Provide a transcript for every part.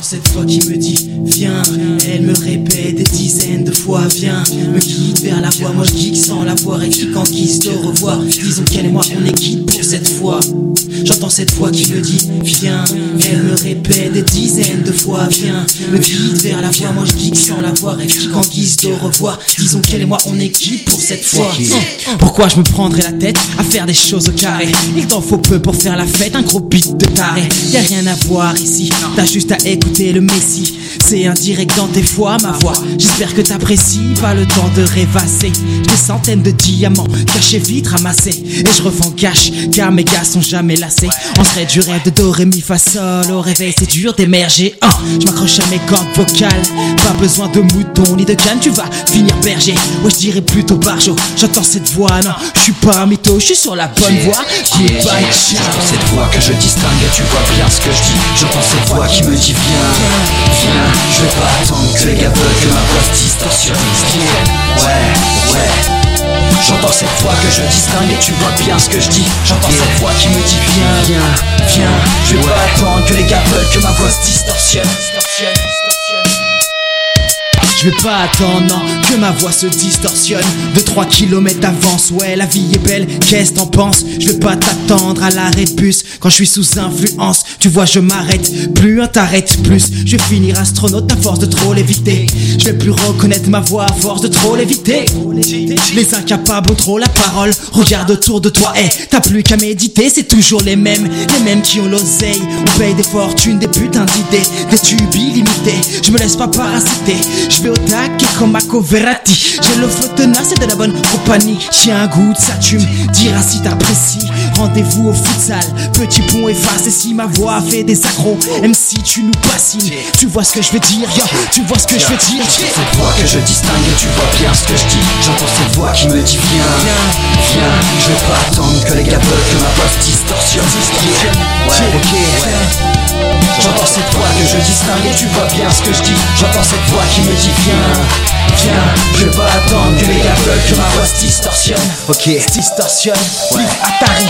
cette voix qui me dit viens, elle me répète des dizaines de fois viens, me guide vers la voie, moi je geek sans la voir, écrit en guise de revoir. Disons qu'elle et moi on est quitte pour cette fois. J'entends cette voix qui me dit viens, elle me répète des dizaines de fois viens, me guide vers la voie, moi je geek sans la voir, écrit en guise de revoir. Disons qu'elle et moi on est quitte pour cette fois. Pourquoi je me prendrais la tête à faire des choses au carré? Il t'en faut peu pour faire la fête, un gros beat de taré. Y'a rien à voir ici, t'as juste à écouter le messie. C'est indirect dans tes voix, ma voix. J'espère que t'apprécies, pas le temps de rêvasser. J'ai des centaines de diamants cachés vite ramassés, et je revends cash car mes gars sont jamais lassés. On serait du rêve de do, ré, mi, fa, sol. Au réveil c'est dur d'émerger. Je m'accroche à mes cordes vocales, pas besoin de mouton ni de canne, tu vas finir berger. Ouais je dirais plutôt barjo. J'entends cette voix, non, je suis pas un mytho, je suis sur la bonne voie. Goodbye, ciao. J'entends cette voix que je distingue et tu vois bien ce que je dis. J'entends cette voix qui me dit viens, viens. Je vais pas attendre que les gars veulent que ma voix se distorsionne. Ouais. J'entends cette voix que je distingue et tu vois bien ce que je dis. J'entends cette voix qui me dit viens, viens. Je vais pas attendre que les gars veulent que ma voix se distorsionne. Je vais pas attendre, non, que ma voix se distorsionne. 2-3 kilomètres d'avance, ouais, la vie est belle, qu'est-ce t'en penses? Je vais pas t'attendre à l'arrêt de bus quand je suis sous influence. Tu vois, je m'arrête plus, hein, t'arrêtes plus. Je vais finir astronaute à force de trop l'éviter. Je vais plus reconnaître ma voix à force de trop l'éviter. Les incapables ont trop la parole. Regarde autour de toi, t'as plus qu'à méditer. C'est toujours les mêmes qui ont l'oseille. On paye des fortunes, des putains d'idées, des tubes illimités. Je me laisse pas parasiter, je vais au taquet comme Marco Verratti. J'ai le flot tenace et de la bonne compagnie. J'ai un goût de ça, tu me diras si t'apprécies. Rendez-vous au futsal, petit pont effacé. Si ma voix fait des accros, même si tu nous bassines. Tu vois ce que je veux dire, tu vois ce que je veux dire. J'entends cette voix que je distingue et tu vois bien ce que je dis. J'entends cette voix qui me dit viens. Je vais pas attendre que les gars veulent que ma voix se distorsionne. J'entends cette voix que je distingue et tu vois bien ce que je dis. J'entends cette voix qui me dit viens. Je vais pas attendre que les gars veulent que ma voix se distorsionne. Se distorsionne, Atari,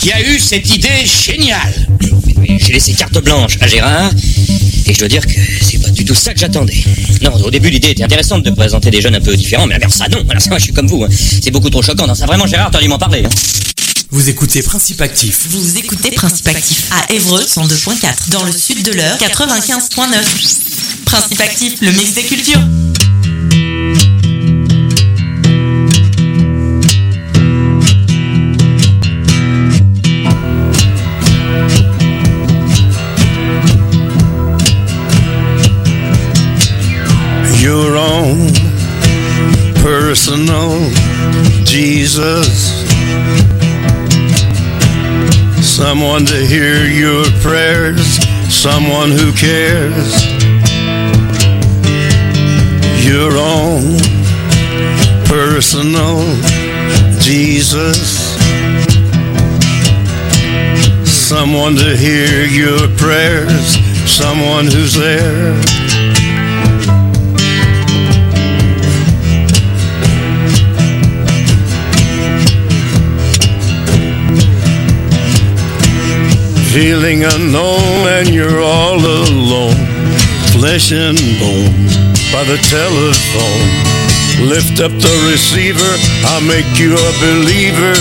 qui a eu cette idée géniale. J'ai laissé carte blanche à Gérard, et je dois dire que c'est pas du tout ça que j'attendais. Non, au début, l'idée était intéressante de présenter des jeunes un peu différents, mais alors ça, non. Alors ça, moi, je suis comme vous. Hein. C'est beaucoup trop choquant. Non, ça, vraiment, Gérard, t'aurais dû m'en parler. Hein. Vous écoutez Principe Actif. Vous écoutez Principe Actif à Évreux 102.4, dans le sud de l'Eure 95.9. Principe Actif, le mix des cultures. Your own personal Jesus, someone to hear your prayers, someone who cares. Your own personal Jesus, someone to hear your prayers, someone who's there. Feeling unknown and you're all alone, flesh and bone by the telephone. Lift up the receiver, I'll make you a believer.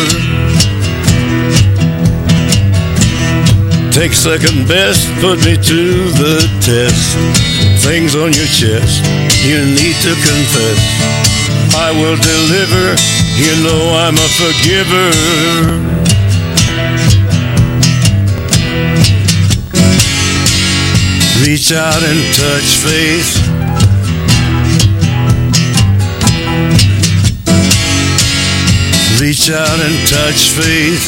Take second best, put me to the test. Things on your chest, you need to confess. I will deliver, you know I'm a forgiver. Reach out and touch faith. Reach out and touch faith.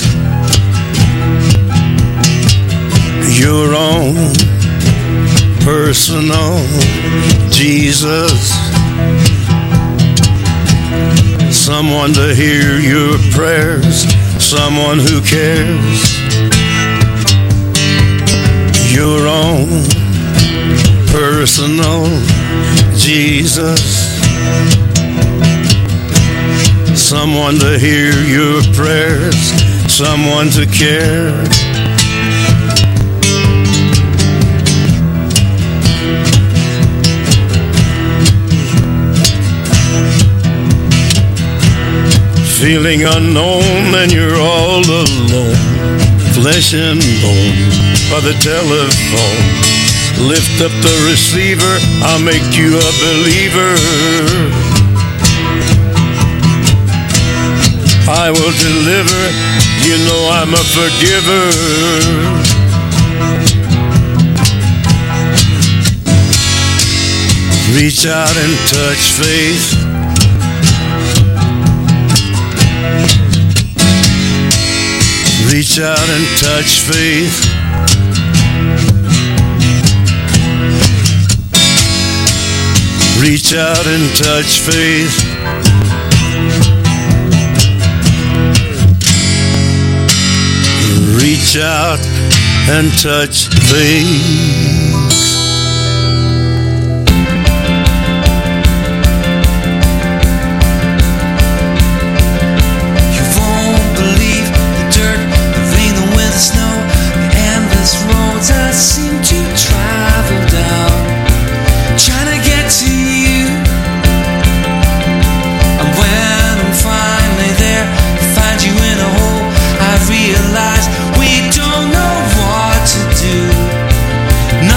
Your own personal Jesus, someone to hear your prayers, someone who cares. Your own personal Jesus, someone to hear your prayers, someone to care. Feeling unknown and you're all alone, flesh and bone by the telephone. Lift up the receiver, I'll make you a believer. I will deliver, you know I'm a forgiver. Reach out and touch faith. Reach out and touch faith. Reach out and touch faith. Reach out and touch faith. I seem to travel down, trying to get to you. And when I'm finally there, find you in a hole, I realize we don't know what to do. No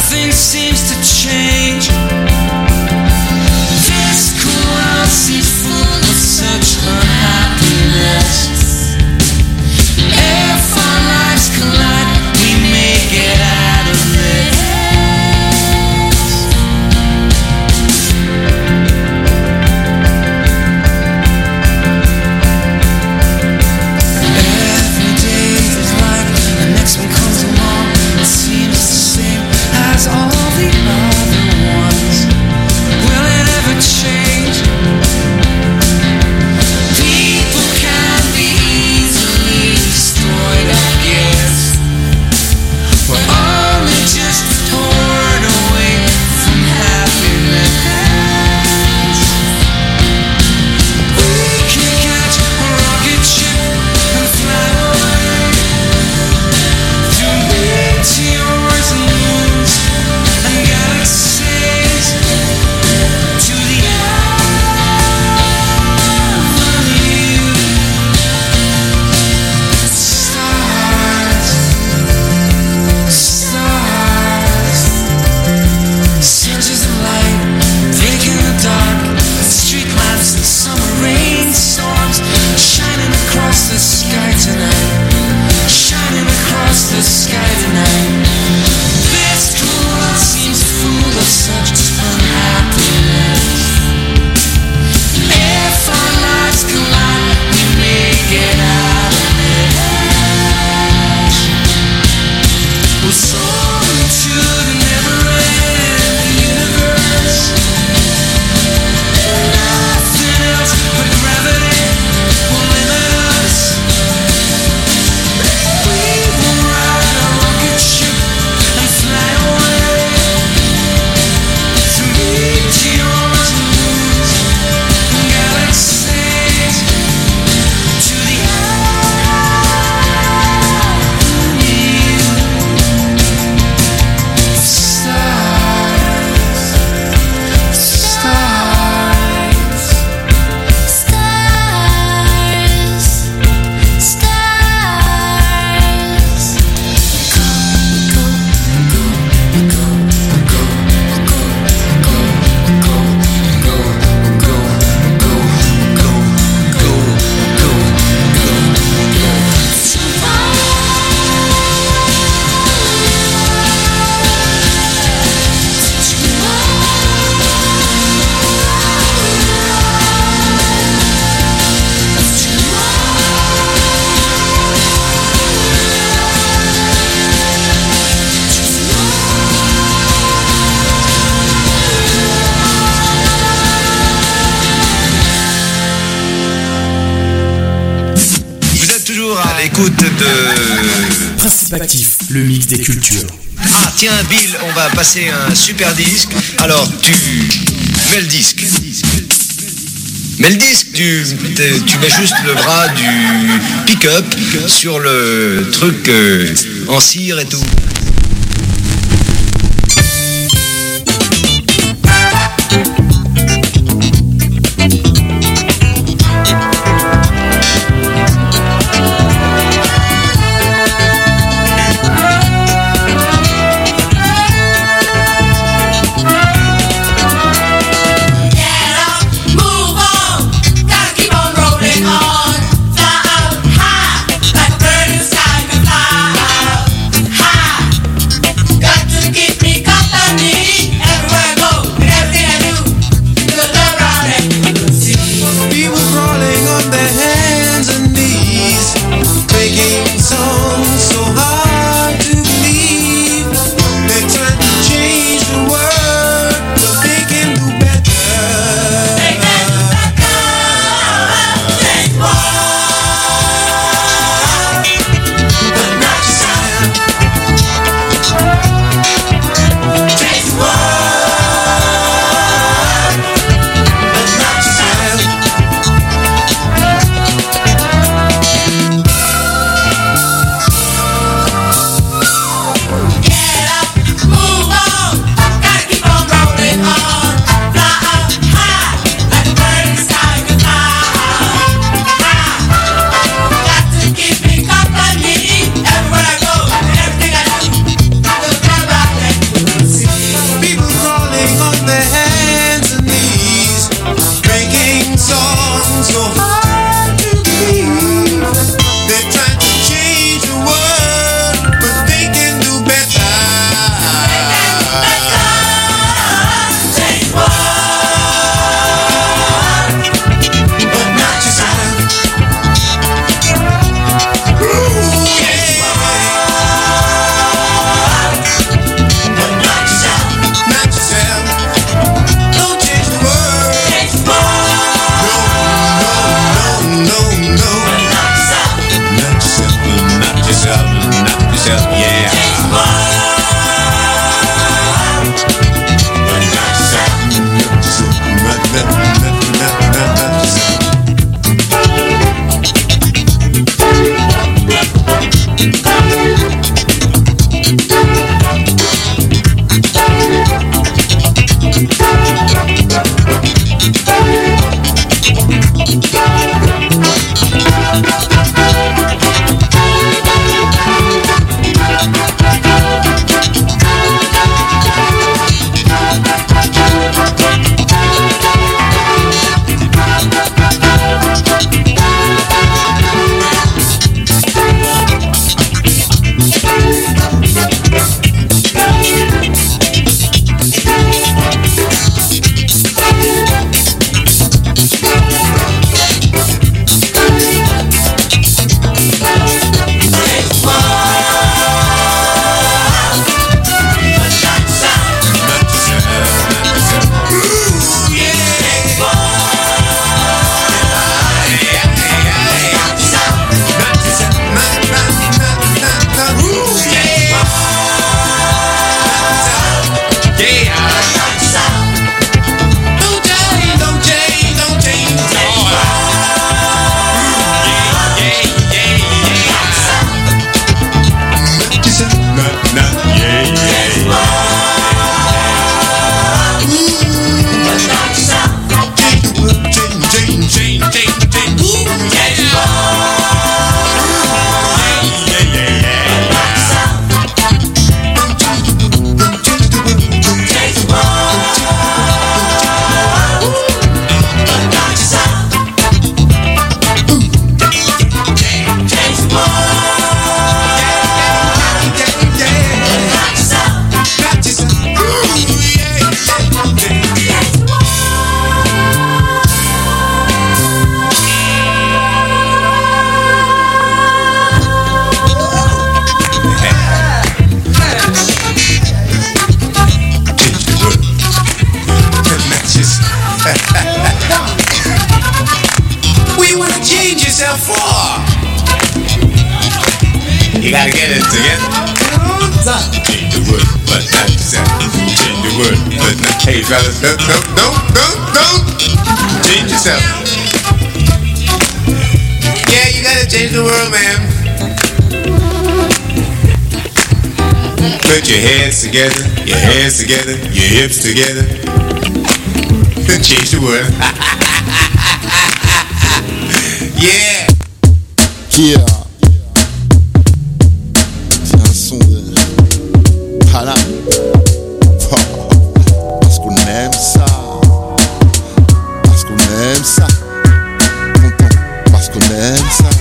l'écoute de... Principe Actif, le mix des cultures. Ah tiens Bill, on va passer un super disque. Alors tu mets le disque. Mais le disque, tu mets juste le bras du pick-up sur le truc en cire et tout. High, like a bird in the sky can fly. High. You gotta get it together. Change the world, but not yourself. Change the world, but not. Hey fellas, don't change yourself. Yeah, you gotta change the world, man. Put your hands together, your hips together. Change the world. Yeah. Yeah. C'est un son de Paname. Parce qu'on aime ça. Parce qu'on aime ça. Content. Parce qu'on aime ça.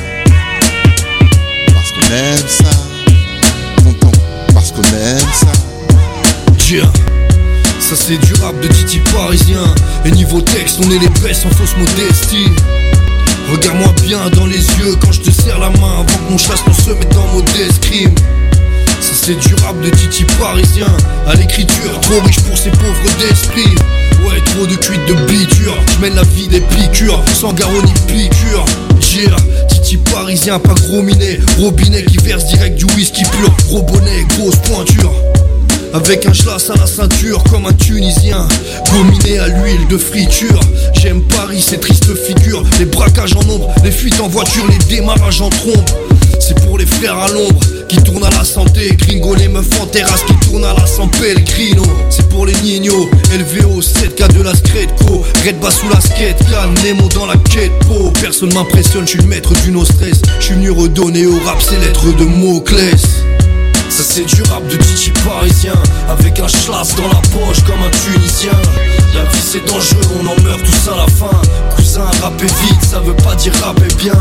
Parce qu'on aime ça. Content. Parce qu'on aime ça. Yeah. Ça c'est du rap de Titi parisien. Et niveau texte on est les best en fausse modestie. Regarde-moi bien dans les yeux quand je te serre la main avant que mon chasse ne se mette dans mode d'escrime. Ça c'est du rap de Titi parisien. À l'écriture, trop riche pour ces pauvres d'esprit. Ouais, trop de cuites de biture. Je mène la vie des piqûres, sans garrot ni piqûre. Yeah, Titi parisien, pas gros minet. Robinet qui verse direct du whisky pur. Gros bonnet, grosse pointure. Avec un schlass à la ceinture comme un Tunisien, gominé à l'huile de friture. J'aime Paris, ces tristes figures. Les braquages en ombre, les fuites en voiture, les démarrages en trombe. C'est pour les frères à l'ombre qui tournent à la santé. Gringo, les meufs en terrasse qui tournent à la San Pellegrino. C'est pour les nignos, LVO, 7K de la Scredco. Red bas sous la skate, can, Nemo dans la quête po. Personne m'impressionne, je suis le maître du no stress. Je suis venu redonner au rap ses lettres de Moclès. Ça c'est du rap de Titi parisien. Avec un schlass dans la poche comme un Tunisien. La vie c'est dangereux, on en meurt tous à la fin. Cousin, rapper vite, ça veut pas dire rapper bien.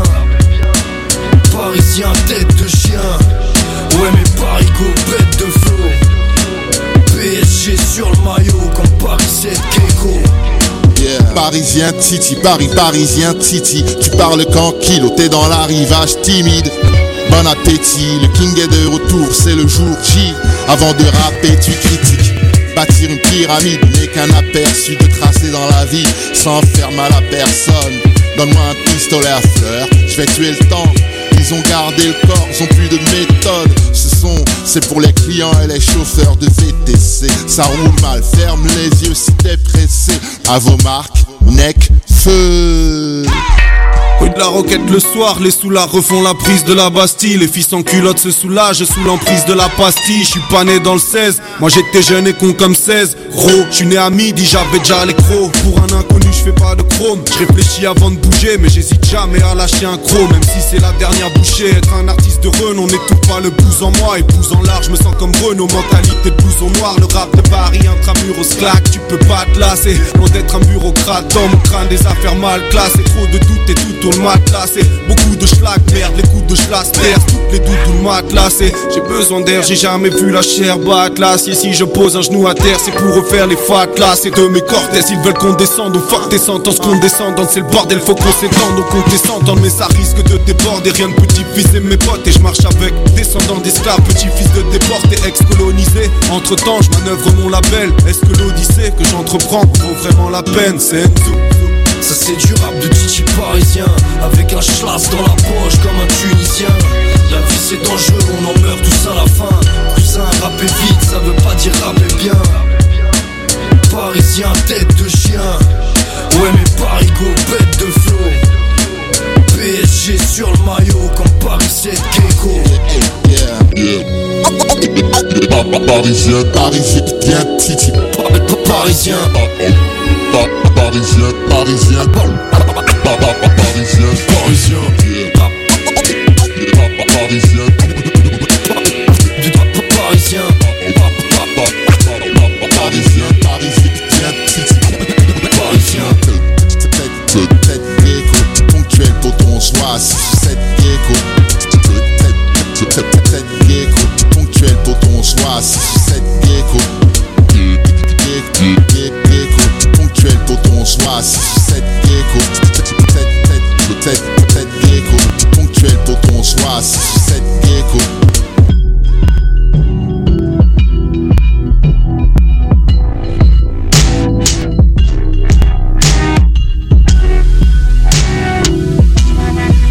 Parisien, tête de chien. Ouais mais Paris go, bête de flow. PSG sur le maillot comme Paris 7 Keiko. Yeah. Parisien Titi, Paris parisien Titi. Tu parles qu'en kilo, t'es dans l'arrivage timide. Bon appétit, le king est de retour, c'est le jour J. Avant de rapper, tu critiques. Bâtir une pyramide n'est qu'un aperçu de tracé dans la vie, sans faire mal à personne. Donne-moi un pistolet à fleurs, je vais tuer le temps. Ils ont gardé le corps, ils ont plus de méthode. C'est pour les clients et les chauffeurs de VTC. Ça roule mal, ferme les yeux si t'es pressé. À vos marques, neck, feu. Rue de la Roquette le soir, les soulards refont la prise de la Bastille. Les filles sans culottes se soulagent sous l'emprise de la pastille. Je suis pas né dans le 16, moi j'étais jeune et con comme 16. Gros, je suis né à midi, j'avais déjà les crocs. Pour un inconnu je fais pas de chrome. Je réfléchis avant de bouger, mais j'hésite jamais à lâcher un croc. Même si c'est la dernière bouchée, être un artiste de renom n'étouffe pas le blues en moi. Et blues en large, je me sens comme Renault. Mentalité de blouson noir, le rap de Paris intramuros claque. Tu peux pas te lasser, loin d'être un bureaucrate. Dans mon crâne des affaires mal classées. Trop de doutes et tout le matelas, c'est beaucoup de schlag, merde, les coups de schlass terre, toutes les doutes, tout le matelas, c'est j'ai besoin d'air, j'ai jamais vu la chair battre l'acier. Si je pose un genou à terre, c'est pour refaire les fatlas. C'est de mes cortèses, ils veulent qu'on descende, on fuck tes sentences, qu'on descende, c'est le bordel, faut qu'on s'étende, donc on descende, mais ça risque de déborder. Rien de petit-fils et mes potes, et je marche avec descendants d'esclaves, petit-fils de déportés, ex-colonisés. Entre temps, je manœuvre mon label, est-ce que l'odyssée que j'entreprends vaut vraiment la peine? C'est Enzo. Ça c'est du rap de Titi parisien. Avec un schlass dans la poche comme un Tunisien. La vie c'est dangereux, on en meurt tous à la fin. Cousin, rapper vite, ça veut pas dire rapper bien. Parisien, tête de chien. Ouais mais Paris go, bête de flow. PSG sur le maillot comme Paris 7 Keiko. Parisien, parisien, Titi. Parisien. Parisien, parisien, parisien, parisien, parisien, parisien, parisien, parisien, tête gecko, ponctuel pour ton soir, 6-7 gecko, tête gecko, ponctuel pour ton soir, 6-7 gecko, ponctuel pour ton soir, 6-7 gecko, tête gecko, ponctuel pour ton soir, 6-7 gecko.